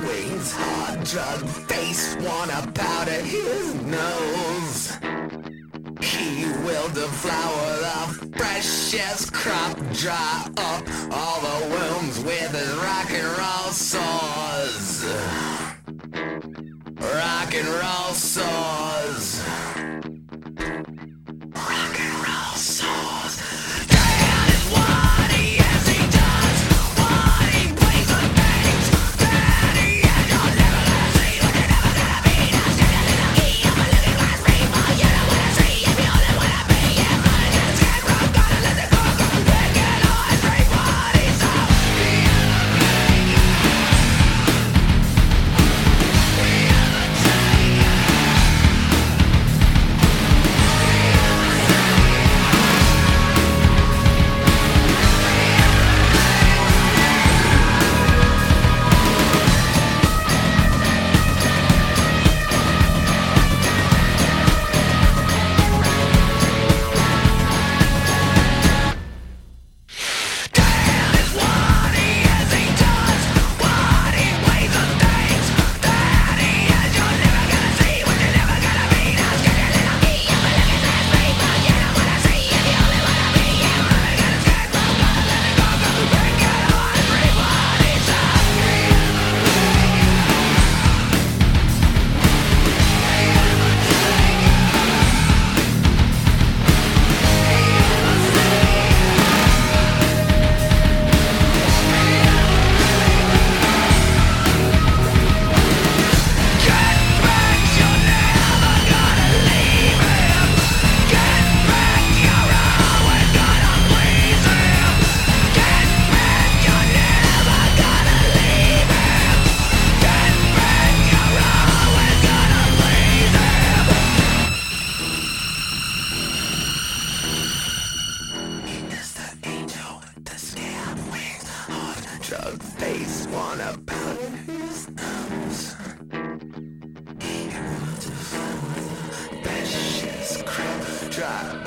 wings, hard drug face, wanna powder his nose. He will deflower the freshest crop, dry up all the wounds with his rock and roll saws. Rock and roll saws. Rock and roll saws. That is what he is, he does what he plays with things that he is. You're never gonna see what you're never gonna be. Now stand in the key of a living glass rainbow. You don't wanna see if you only wanna be. Yeah, running to the scared from gonna let it go. Pick it all and drink what he saw. Drug face, wanna powder his nose. He will deflower the precious crop, dry